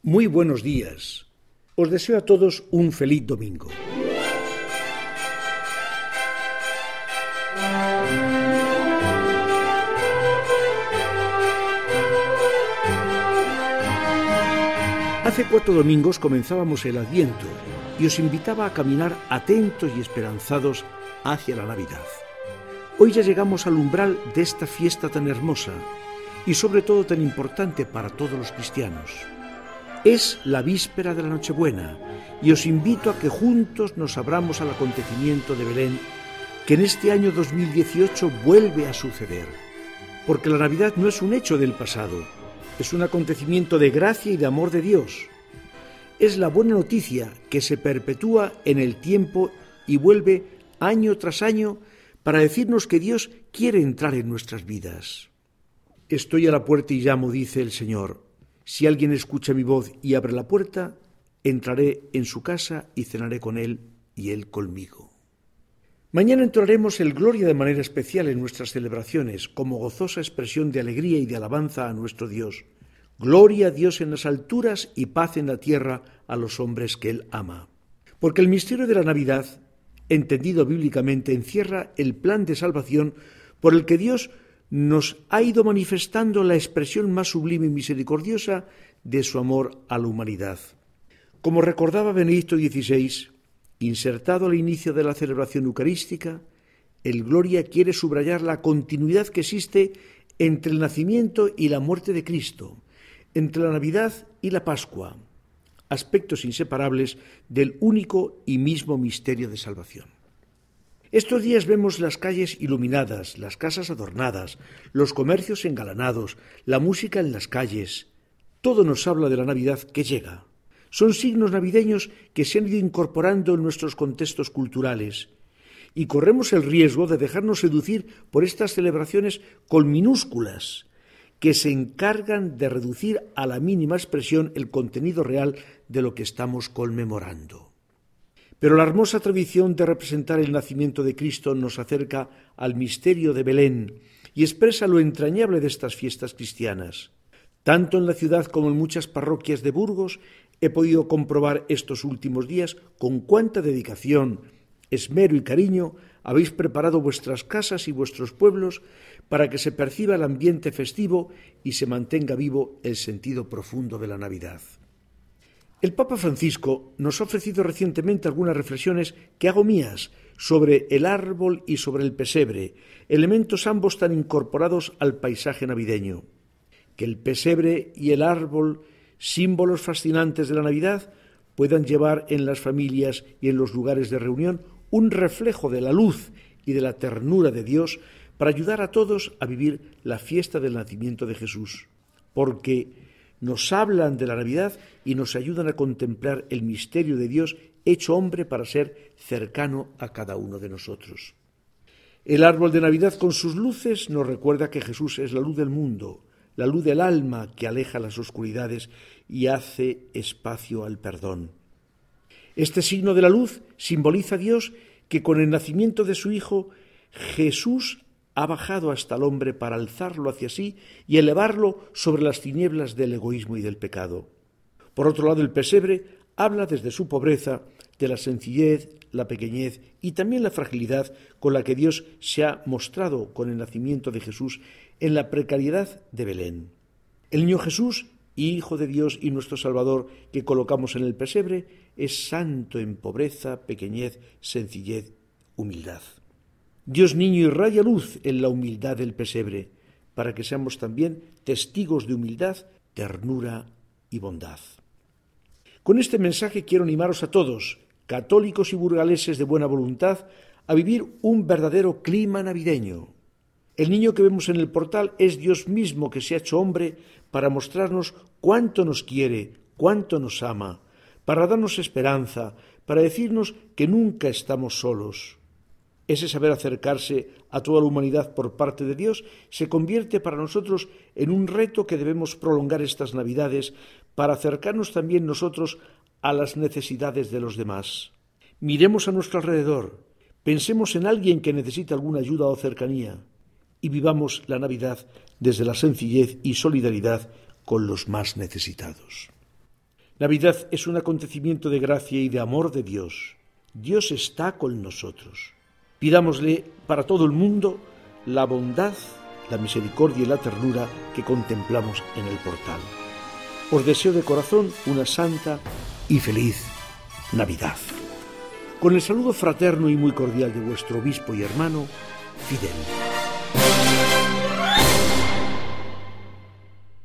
Muy buenos días. Os deseo a todos un feliz domingo. Hace 4 domingos comenzábamos el Adviento y os invitaba a caminar atentos y esperanzados hacia la Navidad. Hoy ya llegamos al umbral de esta fiesta tan hermosa y sobre todo tan importante para todos los cristianos. Es la víspera de la Nochebuena y os invito a que juntos nos abramos al acontecimiento de Belén que en este año 2018 vuelve a suceder. Porque la Navidad no es un hecho del pasado, es un acontecimiento de gracia y de amor de Dios. Es la buena noticia que se perpetúa en el tiempo y vuelve año tras año para decirnos que Dios quiere entrar en nuestras vidas. Estoy a la puerta y llamo, dice el Señor. Si alguien escucha mi voz y abre la puerta, entraré en su casa y cenaré con él y él conmigo. Mañana entonaremos el Gloria de manera especial en nuestras celebraciones, como gozosa expresión de alegría y de alabanza a nuestro Dios. Gloria a Dios en las alturas y paz en la tierra a los hombres que Él ama. Porque el misterio de la Navidad, entendido bíblicamente, encierra el plan de salvación por el que Dios nos ha ido manifestando la expresión más sublime y misericordiosa de su amor a la humanidad. Como recordaba Benedicto XVI, insertado al inicio de la celebración eucarística, el Gloria quiere subrayar la continuidad que existe entre el nacimiento y la muerte de Cristo, entre la Navidad y la Pascua, aspectos inseparables del único y mismo misterio de salvación. Estos días vemos las calles iluminadas, las casas adornadas, los comercios engalanados, la música en las calles. Todo nos habla de la Navidad que llega. Son signos navideños que se han ido incorporando en nuestros contextos culturales y corremos el riesgo de dejarnos seducir por estas celebraciones con minúsculas que se encargan de reducir a la mínima expresión el contenido real de lo que estamos conmemorando. Pero la hermosa tradición de representar el nacimiento de Cristo nos acerca al misterio de Belén y expresa lo entrañable de estas fiestas cristianas. Tanto en la ciudad como en muchas parroquias de Burgos he podido comprobar estos últimos días con cuánta dedicación, esmero y cariño habéis preparado vuestras casas y vuestros pueblos para que se perciba el ambiente festivo y se mantenga vivo el sentido profundo de la Navidad. El Papa Francisco nos ha ofrecido recientemente algunas reflexiones que hago mías sobre el árbol y sobre el pesebre, elementos ambos tan incorporados al paisaje navideño. Que el pesebre y el árbol, símbolos fascinantes de la Navidad, puedan llevar en las familias y en los lugares de reunión un reflejo de la luz y de la ternura de Dios para ayudar a todos a vivir la fiesta del nacimiento de Jesús. Porque nos hablan de la Navidad y nos ayudan a contemplar el misterio de Dios hecho hombre para ser cercano a cada uno de nosotros. El árbol de Navidad con sus luces nos recuerda que Jesús es la luz del mundo, la luz del alma que aleja las oscuridades y hace espacio al perdón. Este signo de la luz simboliza a Dios que con el nacimiento de su Hijo, Jesús ha bajado hasta el hombre para alzarlo hacia sí y elevarlo sobre las tinieblas del egoísmo y del pecado. Por otro lado, el pesebre habla desde su pobreza de la sencillez, la pequeñez y también la fragilidad con la que Dios se ha mostrado con el nacimiento de Jesús en la precariedad de Belén. El niño Jesús, Hijo de Dios y nuestro Salvador, que colocamos en el pesebre, es santo en pobreza, pequeñez, sencillez, humildad. Dios niño irradia luz en la humildad del pesebre, para que seamos también testigos de humildad, ternura y bondad. Con este mensaje quiero animaros a todos, católicos y burgaleses de buena voluntad, a vivir un verdadero clima navideño. El niño que vemos en el portal es Dios mismo que se ha hecho hombre para mostrarnos cuánto nos quiere, cuánto nos ama, para darnos esperanza, para decirnos que nunca estamos solos. Ese saber acercarse a toda la humanidad por parte de Dios se convierte para nosotros en un reto que debemos prolongar estas Navidades para acercarnos también nosotros a las necesidades de los demás. Miremos a nuestro alrededor, pensemos en alguien que necesita alguna ayuda o cercanía y vivamos la Navidad desde la sencillez y solidaridad con los más necesitados. Navidad es un acontecimiento de gracia y de amor de Dios. Dios está con nosotros. Pidámosle para todo el mundo la bondad, la misericordia y la ternura que contemplamos en el portal. Os deseo de corazón una santa y feliz Navidad. Con el saludo fraterno y muy cordial de vuestro obispo y hermano, Fidel.